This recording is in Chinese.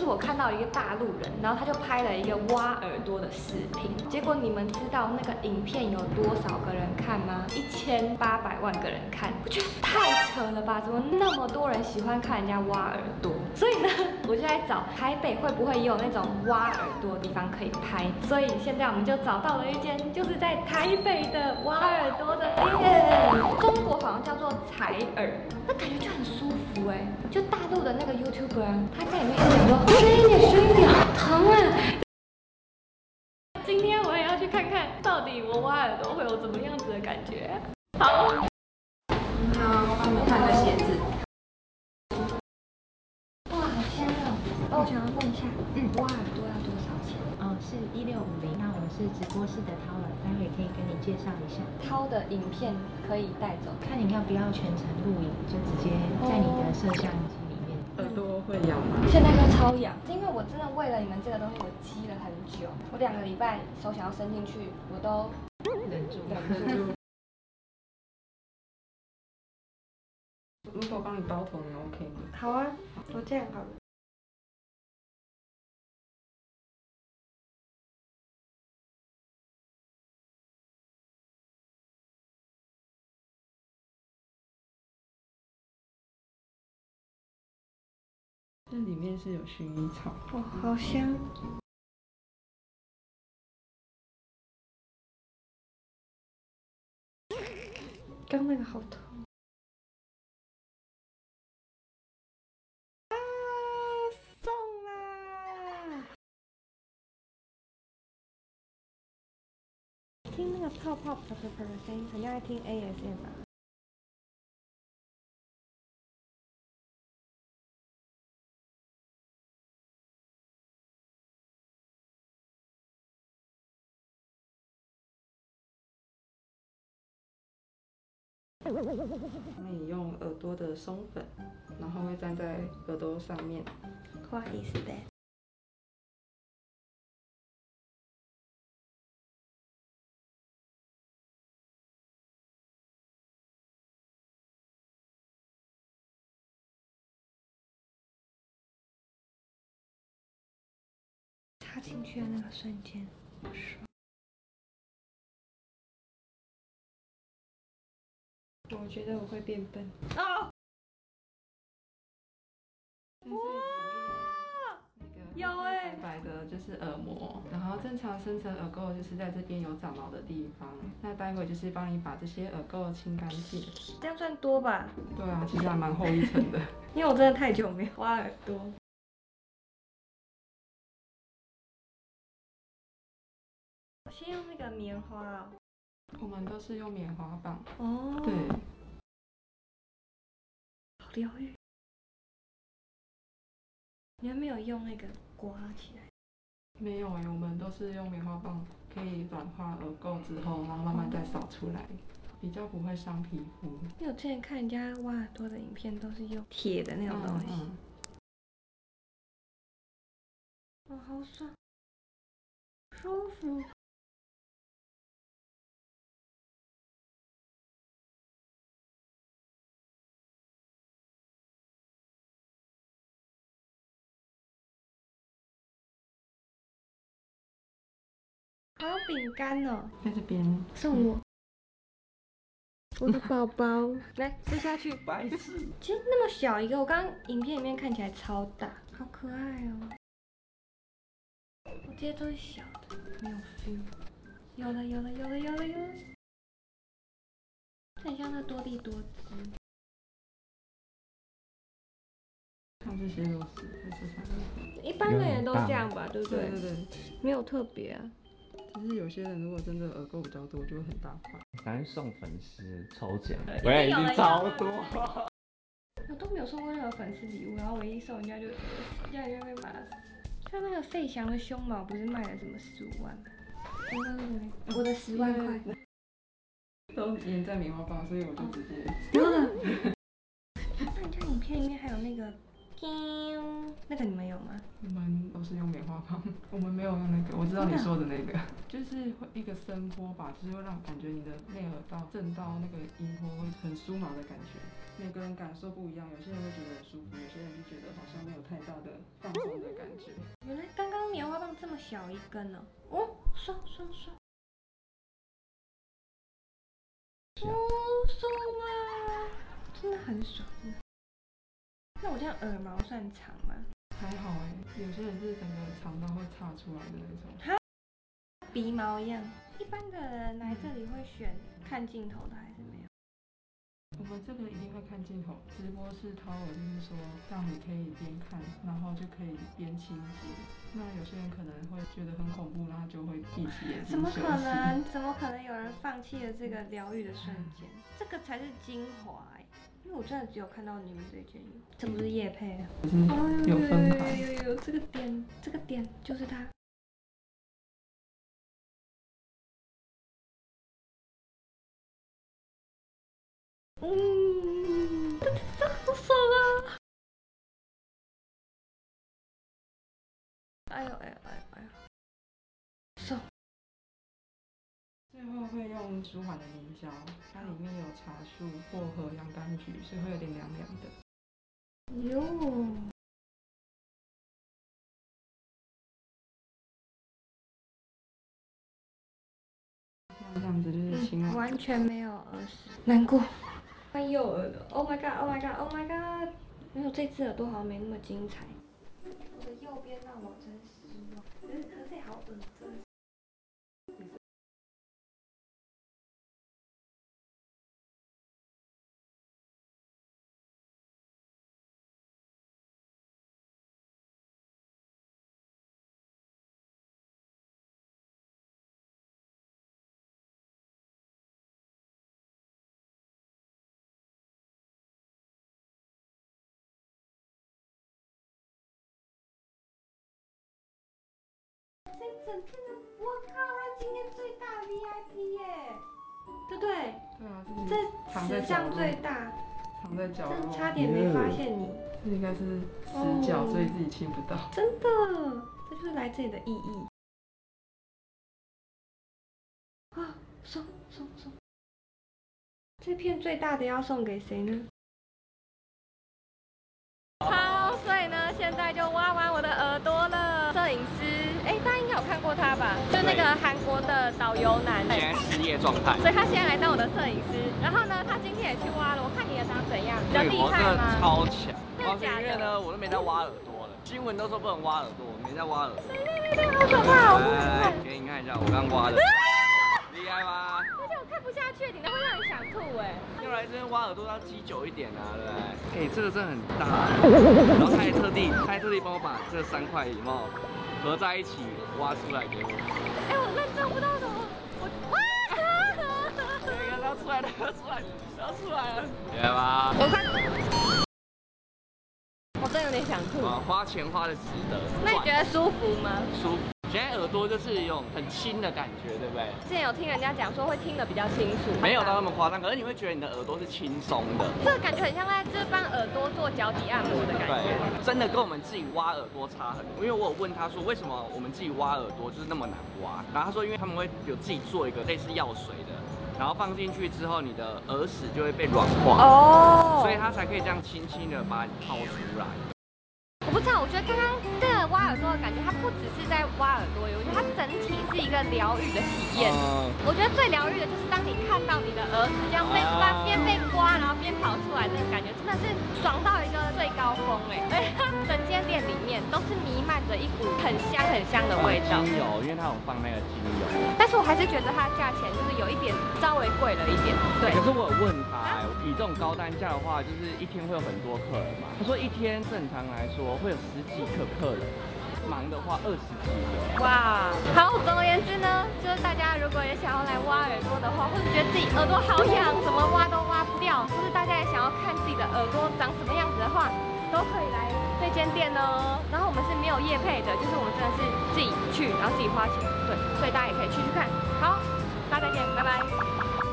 就是我看到一个大陆人，然后他就拍了一个挖耳朵的视频，结果你们知道那个影片有多少个人看吗？1800万个人看，我觉得太扯了吧？怎么那么多人喜欢看人家挖耳朵？所以呢，我就在找台北会不会也有那种挖耳朵的地方可以拍。所以现在我们就找到了一间，就是在台北的挖耳朵的店，中国好像叫做采耳，那感觉就很舒服哎。就大陆的那个 YouTuber 啊，他在里面一直讲说深一点，深一点，好疼啊！今天我也要去看看，到底我挖耳朵会有怎么样子的感觉。好，你好，我帮你看个鞋子。哇，好香哦！我想要问一下，挖耳朵要多少钱？ 是1650。那我是直播室的掏耳，待会可以跟你介绍一下。 掏的影片可以带走， 看你要不要全程录影，就直接在你的摄像机里面。 耳朵会痒吗？ 现在就超痒，因为我真的为了你们这个东西，我积了很久。我2个礼拜手想要伸进去，我都忍住。 如果帮你包头，你 OK 吗？ 好啊，我这样好了。 这里面是有薰衣草。 哇，好香！刚那个好痛。啊，送啦！听那个泡泡啪啪啪的声音，很像在听 ASMR。 那你用耳朵的松粉，然后会粘在耳朵上面。 What is that？插进去的那个瞬间，好爽。我觉得我会变笨。哦。有哎， 白白的就是耳膜，然后正常深层耳垢就是在这边有长毛的地方。那待会就是帮你把这些耳垢清干净。 这样算多吧？ 对啊，其实还蛮厚一层的。 因为我真的太久没挖耳朵。我先用那个棉花哦。 我们都是用棉花棒。 哦。 对。 好疗愈。你们没有用那个刮起来？ 没有哎，我们都是用棉花棒，可以软化耳垢之后，然后慢慢再扫出来，比较不会伤皮肤。 因为我之前看人家挖耳朵的影片，都是用铁的那种东西。哦，好爽，舒服。还有饼干哦， 在这边送我。我的宝宝，来吃下去。 白痴， 其实那么小一个，我刚刚影片里面看起来超大，好可爱哦。我这些都是小的，没有 feel。有了，有了，有了，有了，有了。很像那多利多汁。 像这些都是在这上面。 一般的人都这样吧，对不对？ 对对对， 没有特别啊。 只是有些人如果真的耳垢比较多，就会很大块。 赶紧送粉丝抽奖， 喂， 已经超多。 我都没有送过任何粉丝礼物，然后唯一送人家就人家就被骂死。像那个费翔的胸毛不是卖了什么15万吗？我的10万块都粘在棉花棒，所以我就直接。 那人家影片里面还有那个，那个你们有吗？ 我们都是用棉花棒，我们没有用那个。我知道你说的那个，就是会一个声波吧，就是会让感觉你的内耳道震到那个音波会很酥麻的感觉。每个人感受不一样，有些人会觉得很舒服，有些人就觉得好像没有太大的放松的感觉。 小一根哦。哦，爽爽爽！哦，爽啊！真的很爽，真的。那我这样耳毛算长吗？ 还好哎，有些人是整个长到会岔出来的那种。 鼻毛一样。一般的人来这里会选看镜头的还是没有？ 我们这个一定会看镜头，直播室掏耳就是说让你可以边看，然后就可以边清洁。那有些人可能会觉得很恐怖，然后就会闭起眼睛怎么休息。 可能？怎么可能有人放弃了这个疗愈的瞬间？这个才是精华哎！因为我真的只有看到你们这间有，这不是业配啊。 可是有分牌。 有这个点就是它。好爽啊！哎呦哎呦哎呦哎呦，爽！ 最后会用舒缓的凝胶，它里面有茶树、薄荷、洋甘菊，所以会有点凉凉的。 哟。 那这样子就是清完。 完全没有耳屎，难过。换右耳的 ，Oh my god，Oh my god，Oh my god，没有这只耳朵好像没那么精彩。我的右边让我真失望，可是也好恶真的。这整片的，我靠，他今天最大 VIP 耶，对不对？ 对啊， 这史上最大， 藏在角落， 差点没发现你。 这应该是死角，所以自己亲不到。 真的，这就是来这里的意义。啊，送！这片最大的要送给谁呢？好，所以呢，现在就挖完我的耳朵了。摄影师，大家应该有看过他吧？就那个韩国的导游男， 现在失业状态， 所以他现在来当我的摄影师。然后呢，他今天也去挖了。我看你的长怎样？比较厉我这个害吗？ 超强。哇塞， 真的假的？ 因为呢，我都没在挖耳朵了。新闻都说不能挖耳朵，我没在挖耳朵。 对，好可怕！ 来，给你看一下，我刚挖的，厉害吗？ 而且我看不下去，你那会让人想吐哎。 要来这边挖耳朵要积久一点啊，对不对？这个真的很大，然后他还特地帮我把这3块羽毛合在一起挖出来给我。 我认真不知道怎么， 要出来了，要出来了，厉害吧？ 我真有点想吐。 花钱花的值得。 那你觉得舒服吗？ 舒服。现在耳朵就是有种很轻的感觉，对不对？ 之前有听人家讲说会听得比较清楚， 没有到那么夸张，可是你会觉得你的耳朵是轻松的。 这个感觉很像在这帮耳朵做脚底按摩的感觉。 对，真的跟我们自己挖耳朵差很多。因为我有问他说，为什么我们自己挖耳朵就是那么难挖？然后他说，因为他们会有自己做一个类似药水的，然后放进去之后，你的耳屎就会被软化，所以他才可以这样轻轻的把你掏出来。 我不知道，我觉得刚刚这个挖耳朵的感觉，它不只是在挖耳朵，我觉得它整体是一个疗愈的体验。我觉得最疗愈的就是当你看到你的耳屎这样边被刮，然后边跑出来，那个感觉真的是爽到一个最高峰哎！整间店里面都是弥漫着一股很香的味道。 精油，因为它有放那个精油。 但是我还是觉得它的价钱就是有一点稍微贵了一点。对。 可是我有问他，以这种高单价的话，就是一天会有很多客人嘛？他说一天正常来说会有10几个客人，忙的话20几个。 哇，好，总而言之呢，就是大家如果也想要来挖耳朵的话，或者觉得自己耳朵好痒，怎么挖都挖不掉，或是大家也想要看自己的耳朵长什么样子的话，都可以来这间店哦。然后我们是没有业配的，就是我们真的是自己去，然后自己花钱，对，所以大家也可以去看。好，大家再见，拜拜。